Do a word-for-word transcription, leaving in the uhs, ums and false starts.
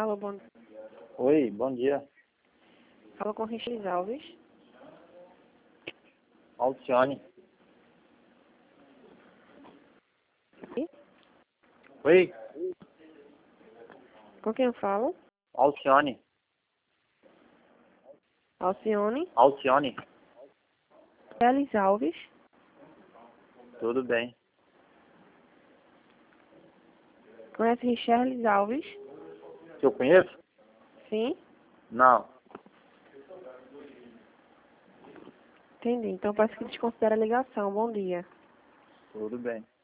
Alô, bom... Oi, bom dia. Fala com Richard Alves. Alcione. E? Oi, Com quem eu falo? Alcione. Alcione. Alcione. Félix Alves. Tudo bem. Conhece Richard Alves? Que eu conheço? Sim. Não. Entendi. Então peço que desconsidere a ligação. Bom dia. Tudo bem.